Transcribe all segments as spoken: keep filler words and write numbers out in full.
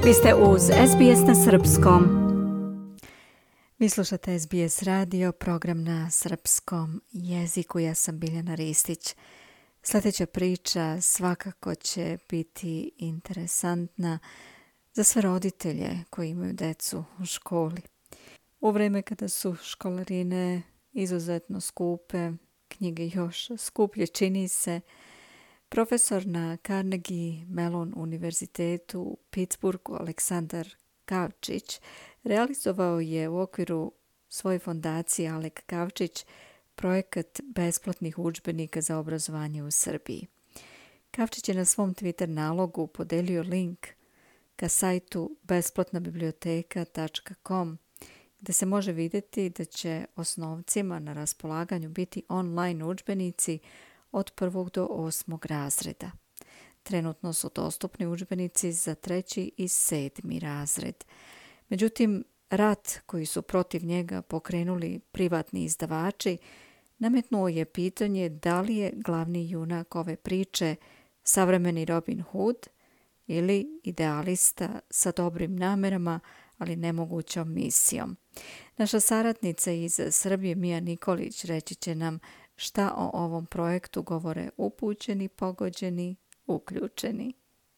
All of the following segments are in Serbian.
Vi ste uz S B S na srpskom. Vi slušate S B S radio, program na srpskom jeziku. Ja sam Biljana Ristić. Sljedeća priča svakako će biti interesantna za sve roditelje koji imaju decu u školi. U vrijeme kada su školarine izuzetno skupe, knjige još skuplje čini se, profesor na Carnegie Mellon univerzitetu u Pittsburghu Aleksandar Kavčić realizovao je u okviru svoje fondacije Alek Kavčić projekat besplatnih udžbenika za obrazovanje u Srbiji. Kavčić je na svom Twitter nalogu podelio link ka sajtu besplatna biblioteka tačka com gdje se može vidjeti da će osnovcima na raspolaganju biti online udžbenici od prvog do osmog razreda. Trenutno su dostupni udžbenici za treći i sedmi razred. Međutim, rat koji su protiv njega pokrenuli privatni izdavači nametnuo je pitanje da li je glavni junak ove priče savremeni Robin Hood ili idealista sa dobrim namerama, ali nemogućom misijom. Naša saradnica iz Srbije Mija Nikolić reći će nam šta o ovom projektu govore upućeni, pogođeni, uključeni.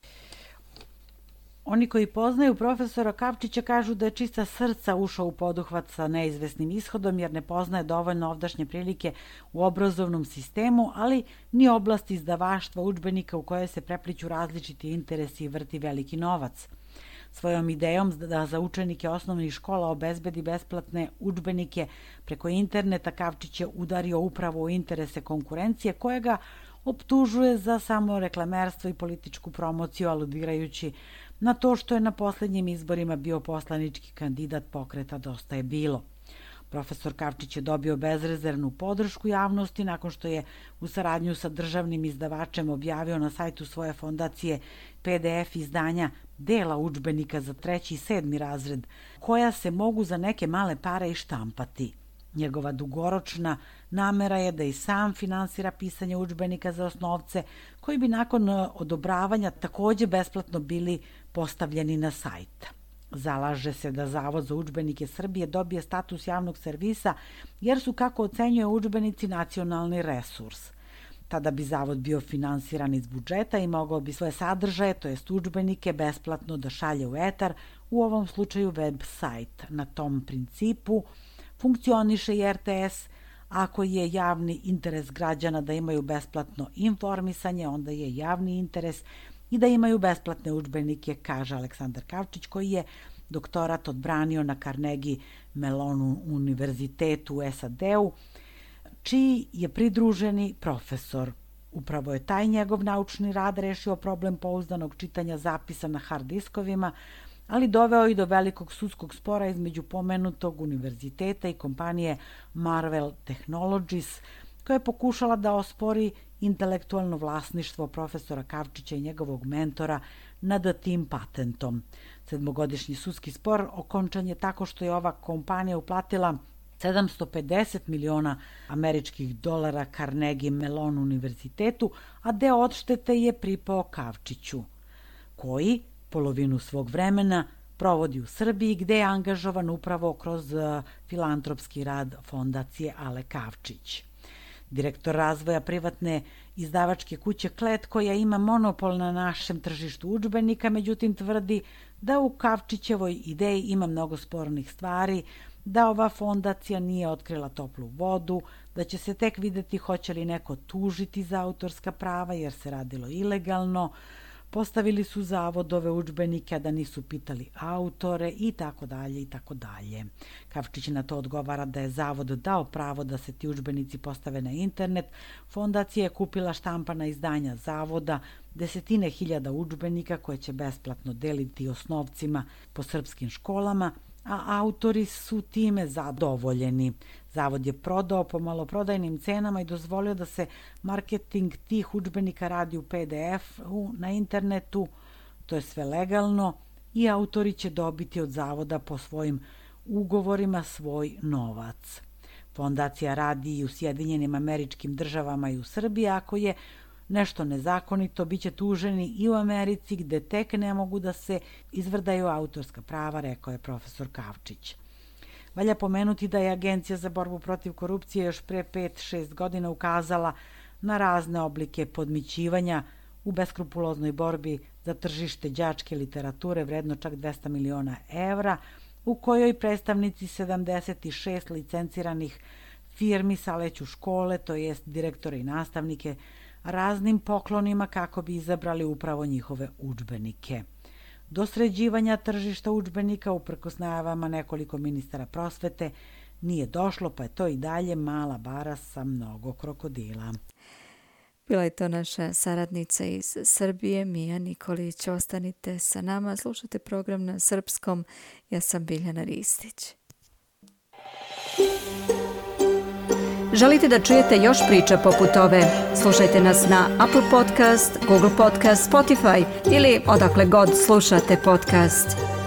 Oni koji poznaju profesora Kavčića kažu da je čista srca ušao u poduhvat sa neizvesnim ishodom jer ne poznaje dovoljno ovdašnje prilike u obrazovnom sistemu, ali ni oblasti izdavaštva udžbenika u kojoj se prepliću različiti interesi i vrti veliki novac. Svojom idejom da za učenike osnovnih škola obezbedi besplatne udžbenike preko interneta, Kavčić je udario upravo u interese konkurencije koja ga optužuje za samo reklamerstvo i političku promociju, aludirajući na to što je na posljednjim izborima bio poslanički kandidat pokreta Dosta je bilo. Profesor Kavčić je dobio bezrezervnu podršku javnosti nakon što je u saradnju sa državnim izdavačem objavio na sajtu svoje fondacije P D F izdanja dela udžbenika za treći i sedmi razred, koja se mogu za neke male pare i štampati. Njegova dugoročna namera je da i sam finansira pisanje udžbenika za osnovce, koji bi nakon odobravanja također besplatno bili postavljeni na sajt. Zalaže se da Zavod za udžbenike Srbije dobije status javnog servisa, jer su, kako ocenjuje, udžbenici nacionalni resurs. Tada bi Zavod bio finansiran iz budžeta i mogao bi svoje sadržaje, to jest udžbenike, besplatno da šalje u etar, u ovom slučaju web sajt. Na tom principu funkcioniše i R T S. Ako je javni interes građana da imaju besplatno informisanje, onda je javni interes i da imaju besplatne udžbenike, kaže Aleksandar Kavčić, koji je doktorat odbranio na Carnegie Mellonu univerzitetu u S A D-u, čiji je pridruženi profesor. Upravo je taj njegov naučni rad rešio problem pouzdanog čitanja zapisa na hard diskovima, ali doveo i do velikog sudskog spora između pomenutog univerziteta i kompanije Marvell Technologies, koja je pokušala da ospori intelektualno vlasništvo profesora Kavčića i njegovog mentora nad tim patentom. Sedmogodišnji sudski spor okončan je tako što je ova kompanija uplatila sedamsto pedeset miliona američkih dolara Carnegie Mellon univerzitetu, a deo odštete je pripao Kavčiću, koji polovinu svog vremena provodi u Srbiji, gde je angažovan upravo kroz filantropski rad fondacije Ale Kavčić. Direktor razvoja privatne izdavačke kuće Klet, koja ima monopol na našem tržištu udžbenika, međutim tvrdi da u Kavčićevoj ideji ima mnogo spornih stvari, da ova fondacija nije otkrila toplu vodu, da će se tek vidjeti hoće li neko tužiti za autorska prava jer se radilo ilegalno, postavili su zavodove udžbenike, a da nisu pitali autore i tako dalje i tako dalje. Kavčić na to odgovara da je zavod dao pravo da se ti udžbenici postave na internet. Fondacija je kupila štampana izdanja zavoda, desetine hiljada udžbenika koje će besplatno deliti osnovcima po srpskim školama, a autori su time zadovoljeni. Zavod je prodao po maloprodajnim cenama i dozvolio da se marketing tih udžbenika radi u P D F-u na internetu. To je sve legalno i autori će dobiti od zavoda po svojim ugovorima svoj novac. Fondacija radi i u Sjedinjenim Američkim Državama i u Srbiji, ako je nešto nezakonito, bit će tuženi i u Americi gde tek ne mogu da se izvrdaju autorska prava, rekao je profesor Kavčić. Valja pomenuti da je Agencija za borbu protiv korupcije još pre pet šest godina ukazala na razne oblike podmićivanja u beskrupuloznoj borbi za tržište đačke literature vredno čak dvesta miliona evra, u kojoj predstavnici sedamdeset šest licenciranih firmi saleću škole, to jest direktore i nastavnike, raznim poklonima kako bi izabrali upravo njihove udžbenike. Do sređivanja tržišta udžbenika, uprkos najavama nekoliko ministara prosvete, nije došlo, pa je to i dalje mala bara sa mnogo krokodila. Bila je to naša saradnica iz Srbije, Mija Nikolić. Ostanite sa nama, slušate program na srpskom. Ja sam Biljana Ristić. Želite da čujete još priča poput ove? Slušajte nas na Apple Podcast, Google Podcast, Spotify ili odakle god slušate podcast.